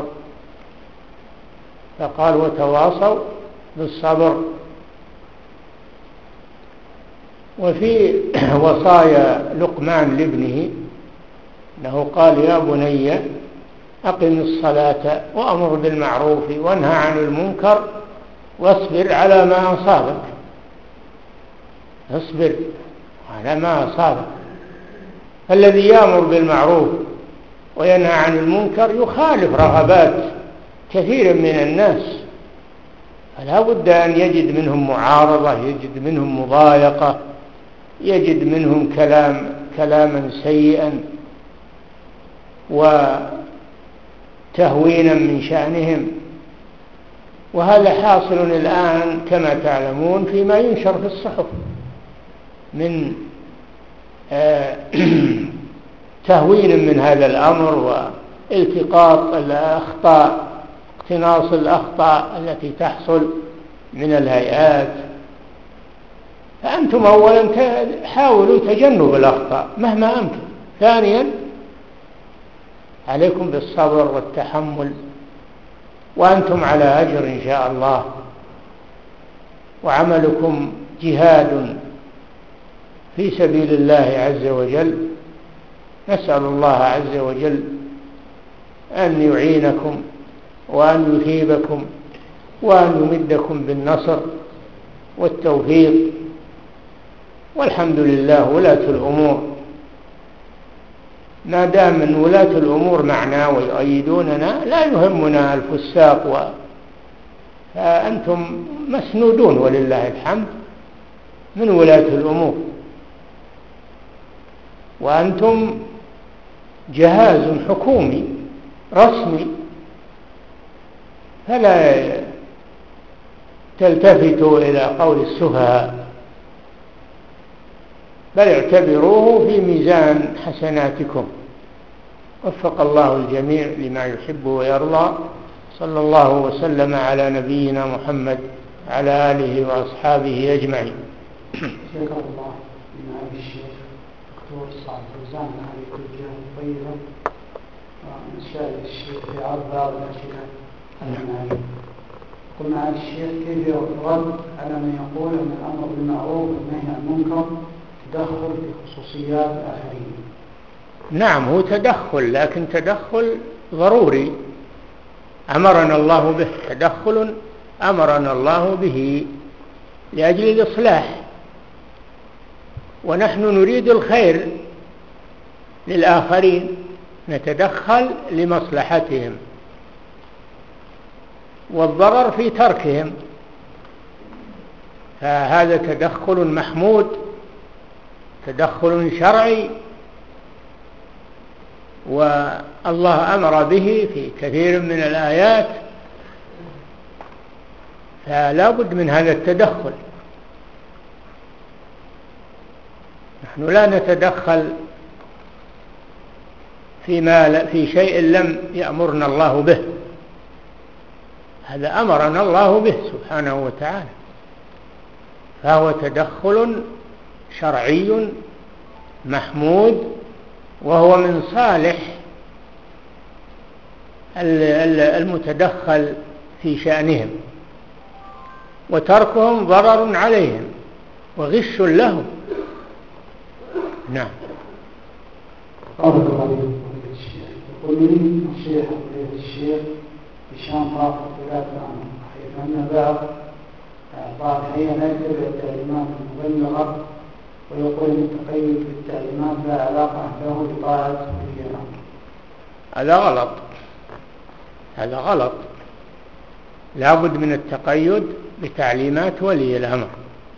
فقال: وتواصوا بالصبر. وفي وصايا لقمان لابنه أنه قال يا بني أقم الصلاة وأمر بالمعروف وانهى عن المنكر واصبر على ما أصابك. اصبر على ما أصابك. الذي يأمر بالمعروف وينهى عن المنكر يخالف رغبات كثير من الناس، فلا بد أن يجد منهم معارضة، يجد منهم مضايقة، يجد منهم كلاما سيئا وتهوينا من شأنهم. وهذا حاصل الآن كما تعلمون فيما ينشر في الصحف من تهوين من هذا الأمر والتقاط الأخطاء، اقتناص الأخطاء التي تحصل من الهيئات. فأنتم أولا حاولوا تجنب الأخطاء مهما أمكن. ثانيا عليكم بالصبر والتحمل، وأنتم على أجر إن شاء الله، وعملكم جهاد في سبيل الله عز وجل. نسأل الله عز وجل أن يعينكم وأن يثيبكم وأن يمدكم بالنصر والتوفيق. والحمد لله ولاة الأمور، ما دام من ولاة الأمور معنا ويؤيدوننا لا يهمنا الفساق، فأنتم مسنودون ولله الحمد من ولاة الأمور، وأنتم جهاز حكومي رسمي، فلا تلتفتوا إلى قول السفهاء، بل اعتبروه في ميزان حسناتكم. وفق الله الجميع لما يحب ويرضى. صلى الله وسلم على نبينا محمد على آله وأصحابه أجمعين. ذكر الله من أبي الشيخ دكتور صالح الفوزان هذه كلها طيبة، ونسأل الشيخ في عرض بعض الأسئلة المعلومة. قلنا على الشيخ كيف يرد على من يقول أن الأمر بالمعروف والنهي عن المنكر تدخل في خصوصيات الآخرين؟ نعم، هو تدخل، لكن تدخل ضروري أمرنا الله به، تدخل أمرنا الله به لأجل الإصلاح، ونحن نريد الخير للآخرين، نتدخل لمصلحتهم، والضرر في تركهم، فهذا تدخل محمود، تدخل شرعي، والله أمر به في كثير من الآيات، فلا بد من هذا التدخل. نحن لا نتدخل في شيء لم يأمرنا الله به، هذا أمرنا الله به سبحانه وتعالى، فهو تدخل شرعي محمود، وهو من صالح المتدخل في شأنهم، وتركهم ضرر عليهم وغش لهم. نعم. يقول لي الشيخ بشان طاقة ولاة الأمر، حيث أن بعض أعضاء الهيئة لا يتبع التعليمات المبلغة، ويقول أن التقيد بالتعليمات لا علاقة له بطاعة ولي الأمر. هذا غلط، هذا غلط. لا بد من التقيد بتعليمات ولي الأمر.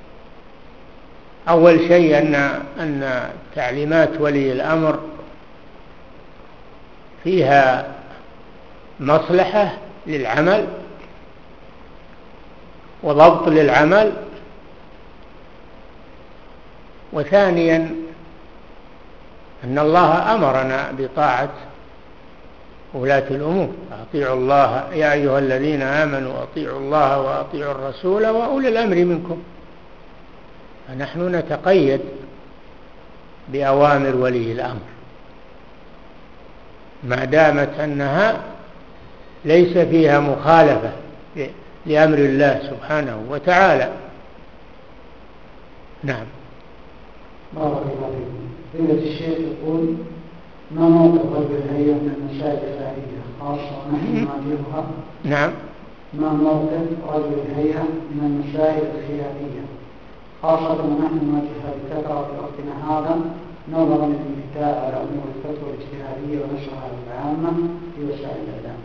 أول شيء أن تعليمات ولي الأمر فيها مصلحة للعمل وضبط للعمل. وثانيا أن الله أمرنا بطاعة ولاة الأمور، أطيعوا الله يا أيها الذين آمنوا أطيعوا الله وأطيعوا الرسول وأولي الأمر منكم، فنحن نتقيد بأوامر ولي الأمر ما دامت أنها ليس فيها مخالفة لأمر الله سبحانه وتعالى. نعم. بارك الله فيكم. فضيلة الشيخ يقول: ما موقف رجل الهيئة من المسائل الخلافية خاصة ونحن نواجهها؟ نعم. ما موقف رجل الهيئة من المسائل الخلافية خاصة ونحن نواجهها بكثرة في وقتنا هذا، نظرا للانفتاح على أمور الفتوى الاجتهادية ونشرها للعامة في وسائل الإعلام؟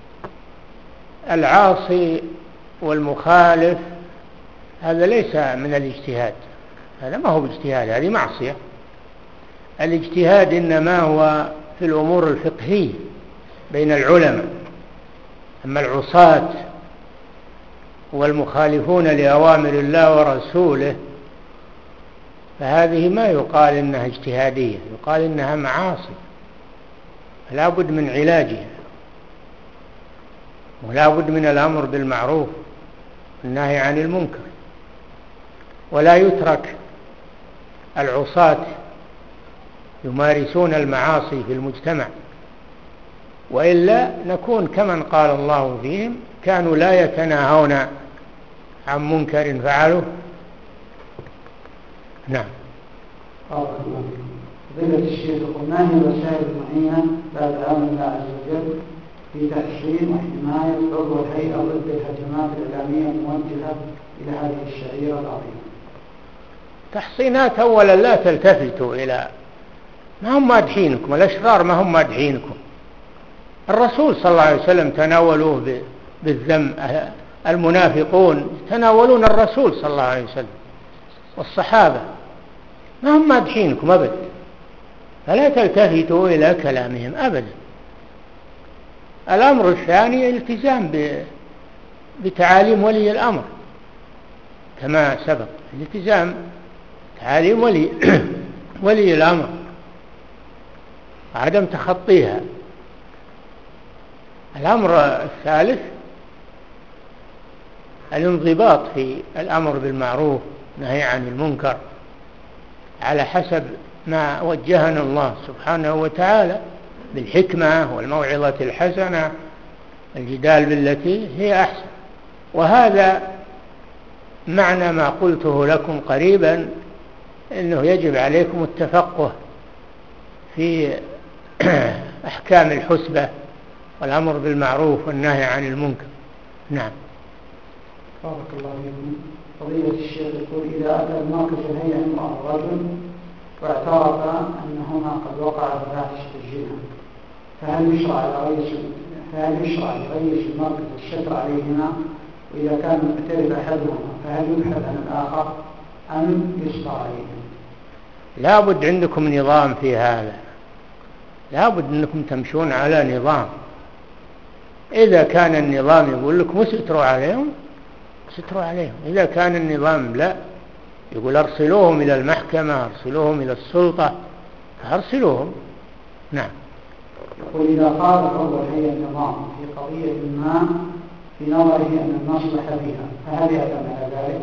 العاصي والمخالف هذا ليس من الاجتهاد، هذا ما هو باجتهاد، هذه معصية. الاجتهاد إنما هو في الأمور الفقهية بين العلماء. أما العصاة والمخالفون لأوامر الله ورسوله فهذه ما يقال إنها اجتهادية، يقال إنها معاصي، فلا بد من علاجها، ولا بد من الأمر بالمعروف والنهي عن المنكر. ولا يترك العصاة يمارسون المعاصي في المجتمع، وإلا نكون كمن قال الله فيهم: كانوا لا يتناهون عن منكر فعلوه. نعم. فضيلة الشيخ، ما هي الوسائل المعينة بعد عون الله عز وجل في تحسين وحماية عضو الهيئة ضد الهجمات الإعلامية الموجهة إلى هذه الشعيرة العظيمة؟ تحصينات: أولا لا تلتفتوا إلى ما هم مادحينكم، الأشرار ما هم مادحينكم. الرسول صلى الله عليه وسلم تناولوه بالذم، المنافقون تناولون الرسول صلى الله عليه وسلم والصحابة، ما هم مادحينكم أبدا، فلا تلتفتوا إلى كلامهم أبدا. الأمر الثاني الالتزام بتعاليم ولي الأمر كما سبق، الالتزام تعاليم ولي الأمر، عدم تخطيها. الأمر الثالث الانضباط في الأمر بالمعروف والنهي عن المنكر على حسب ما وجهنا الله سبحانه وتعالى بالحكمة والموعظة الحسنة، الجدال بالتي هي أحسن. وهذا معنى ما قلته لكم قريبا، إنه يجب عليكم التفقه في أحكام الحسبة والأمر بالمعروف والنهي عن المنكر. نعم. بارك الله فيكم. فضيلة الشيخ يقول: إذا أتى المركز الهيئة امرأة رجل واعترف أنهما قد وقع فاحشة الزنا، فهل يشرع لرئيس المركز الستر عليهما؟ وإذا كان معترف أحدهما فهل يبحث عن الآخر أم يصبر عليهما؟ لا بد عندكم نظام في هذا، لا بد أنكم تمشون على نظام. إذا كان النظام يقول لكم ستروا عليهم ستروا عليهم، إذا كان النظام لا يقول أرسلوهم إلى المحكمة، أرسلوهم إلى السلطة، فأرسلوهم. نعم. يقول: إذا خالف عضو الهيئة النظام في قضية ما في نظره أن المصلحة فيها فهل يعتمد على ذلك؟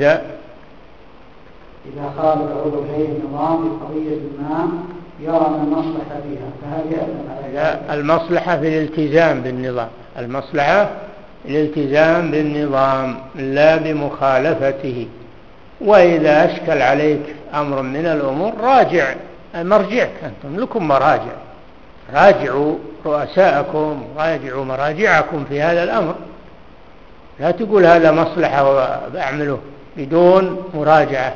إذا خالف عضو الهيئة النظام في قضية ما يرى أن المصلحة فيها فهل يعتمد على ذلك؟ لا، المصلحة في الالتزام بالنظام، المصلحة الالتزام بالنظام لا بمخالفته. وإذا أشكل عليك أمر من الأمور راجع مرجعك، أنتم لكم مراجع، راجعوا رؤساءكم، راجعوا مراجعكم في هذا الأمر. لا تقول هذا مصلحة وأعمله بدون مراجعة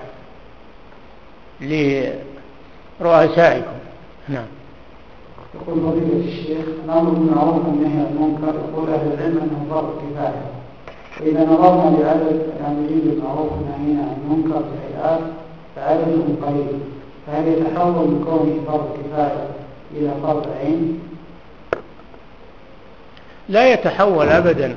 لرؤسائكم. نعم. يقول فضيلة الشيخ: الأمر بالمعروف والنهي عن المنكر يقول أهل العلم أنه فرض كفاية، وإذا نظرنا لعدد العاملين بالمعروف والنهي عن المنكر في الهيئات فعددهم قليل، فهل يتحول من كونه فرض كفاية إلى فرض عين؟ لا يتحول أبدا،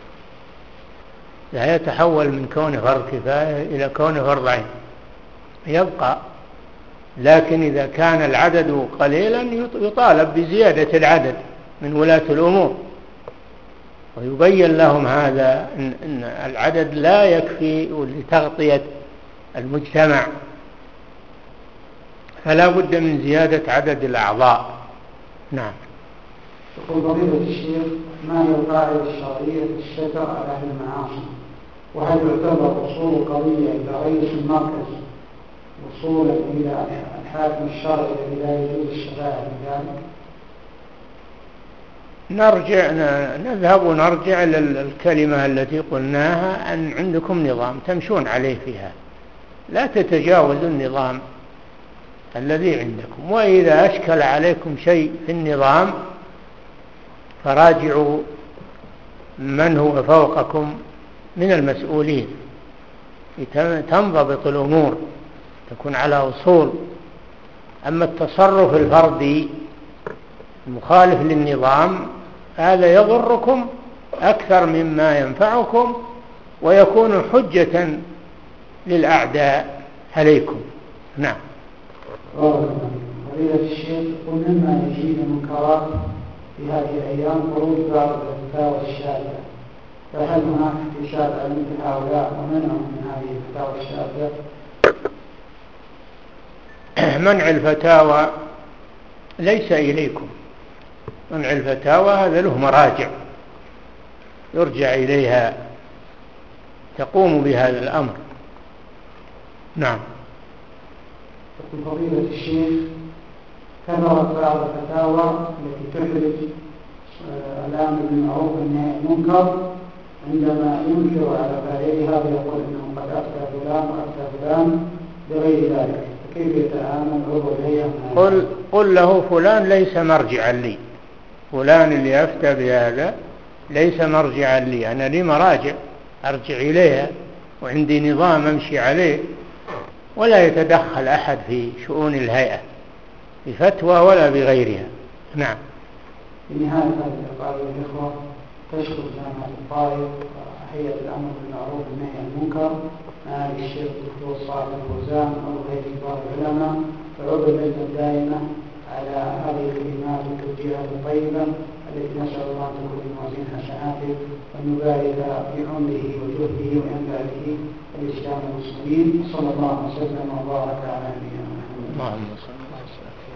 لا يتحول من كونه فرض كفاية إلى كونه فرض عين، يبقى. لكن إذا كان العدد قليلا يطالب بزيادة العدد من ولاة الأمور، ويبين لهم هذا إن العدد لا يكفي لتغطية المجتمع، فلا بد من زيادة عدد الأعضاء. نعم. يقول فضيلة الشيخ: ما هي القاعدة الشرعية في الستر على أهل المعاصي؟ وهل يعتبر أصول القضية إذا رئيس المركز وصولا إلى الحاكم الشرعي الذي لا يجوز الشفاعة بذلك؟ نذهب ونرجع للكلمة التي قلناها، أن عندكم نظام تمشون عليه فيها، لا تتجاوزوا النظام الذي عندكم. وإذا أشكل عليكم شيء في النظام فراجعوا من هو فوقكم من المسؤولين، تنضبط الأمور، تكون على أصول. أما التصرف الفردي المخالف للنظام هذا يضركم أكثر مما ينفعكم، ويكون حجة للأعداء عليكم. نعم. فضيلة الشيخ، يقول مما يزيد المنكرات في هذه الأيام خروج بعض الفتاوى الشاذة، فهل هناك احتساب على مثل هؤلاء ومنعهم من هذه الفتاوى الشاذة؟ منع الفتاوى ليس إليكم، منع الفتاوى هذا له مراجع يرجع إليها تقوم بهذا الأمر. نعم. فضيلة الشيخ، كثرت بعض الفتاوى التي تحرج الأمر بالمعروف والنهي عن المنكر، عندما ينكر على فاعلها ويقول انه قد افتى فلان وافتى فلان بغير ذلك، فكيف يتعامل عضو الهيئة؟ قل له فلان ليس مرجعا لي، فلان اللي افتى بهذا ليس مرجعا لي، انا لي مراجع ارجع اليها وعندي نظام امشي عليه، ولا يتدخل احد في شؤون الهيئة بفتوى ولا بغيرها. نعم. في نهاية هذا اللقاء الإخوة، تشكر جامعة الطائف هيئة الأمر بالمعروف والنهي عن المنكر معالي الشيخ الدكتور صالح الفوزان عضو هيئة كبار العلماء وعضو اللجنة الدائمة على هذه الكلمات والتوجيهات الطيبة التي نسأل الله أن تكون من موازين حسناته، وأن يبارك في عمره وجهده وينفع به الإسلام والمسلمين. صلى الله وسلم وبارك على نبينا محمد. اللهم صل وسلم.